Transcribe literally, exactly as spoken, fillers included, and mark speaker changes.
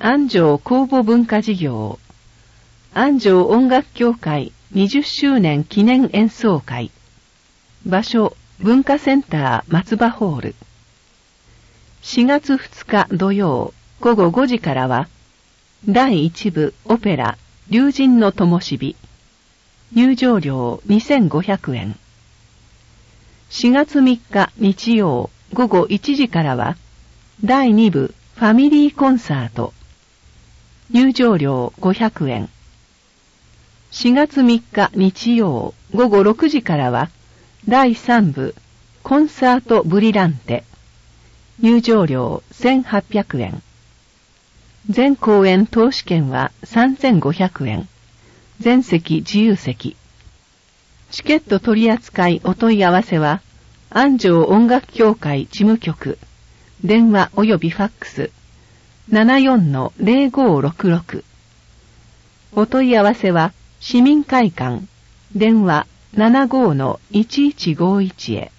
Speaker 1: 安城公募文化事業、安城音楽協会にじゅっしゅうねん記念演奏会。場所、文化センター松葉ホール。しがつふつか土曜ごごごじからは、だいいち部オペラ、龍神の灯火。入場料にせんごひゃくえん。しがつみっか日曜ごごいちじからは、だいに部ファミリーコンサート。入場料ごひゃくえん。しがつみっか日曜ごごろくじからは、だいさん部コンサートブリランテ。入場料せんはっぴゃくえん。全公演投資券はさんぜんごひゃくえん。全席自由席。チケット取扱いお問い合わせは、安城音楽協会事務局、電話及びファックス、ななよんのぜろごろくろく。お問い合わせは、市民会館、電話ななごのいちいちごいちへ。